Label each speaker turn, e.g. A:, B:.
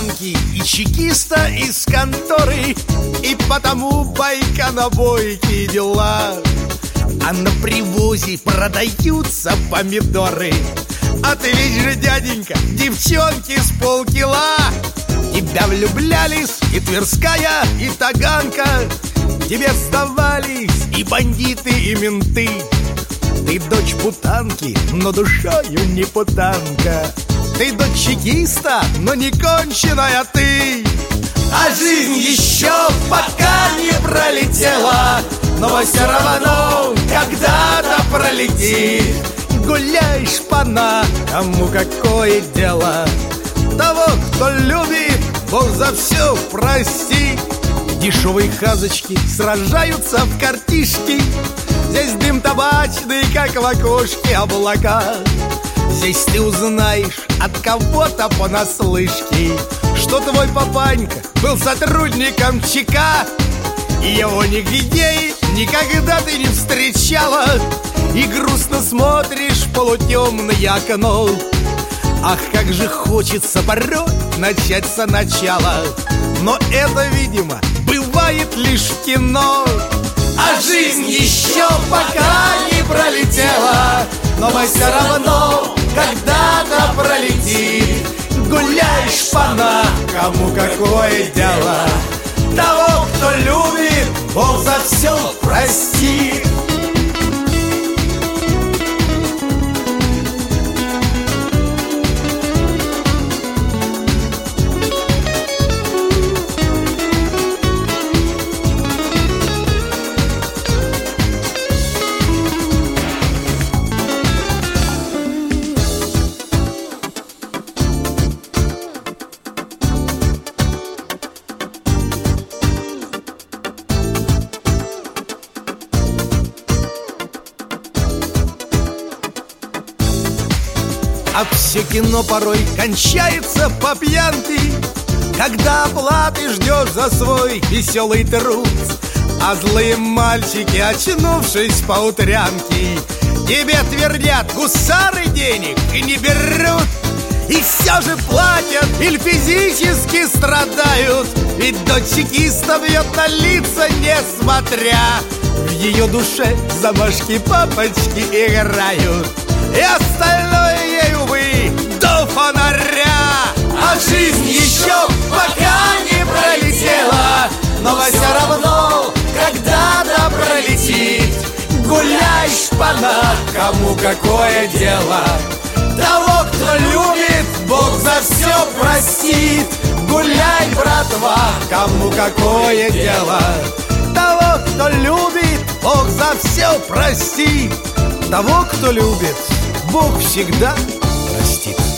A: пьянки и чекиста из конторы, и потому байка на бойке дела. А на привозе продаются помидоры. А ты ведь же, дяденька, девчонки с полкила. Тебя влюблялись и Тверская, и Таганка. Тебе сдавались и бандиты, и менты. Ты дочь путанки, но душою не путанка. Ты дочь чекиста, но не конченая ты. А жизнь еще пока не пролетела, но все равно когда-то пролетит. Гуляй, шпана, кому какое дело? Того, кто любит, Бог за все простит. Дешевые хазочки сражаются в картишки. Здесь дым табачный, как в окошке облака. Здесь ты узнаешь от кого-то понаслышке, что твой папанька был сотрудником ЧК. И его нигде никогда ты не встречала. И грустно смотришь в полутемное окно. Ах, как же хочется порой начать сначала. Но это, видимо, бывает лишь в кино. А жизнь еще пока не пролетела, но все равно когда-то пролетит. Гуляй, шпана, кому какое дело? Того, кто любит, Бог за все простит. А все кино порой кончается по пьянке, когда оплаты ждешь за свой веселый труд. А злые мальчики, очнувшись по утрянке, тебе твердят: гусары денег не берут. И все же платят или физически страдают, ведь дочь чекиста бьет на лица, несмотря. В ее душе замашки папочки играют, и остальное ей, увы, до фонаря. А жизнь еще пока не пролетела, но все равно когда-то пролетит. Гуляй, шпана, кому какое дело? Того, кто любит, Бог за все простит. Гуляй, братва, кому какое дело? Того, кто любит, Бог за все простит. Того, кто любит, Бог всегда простит.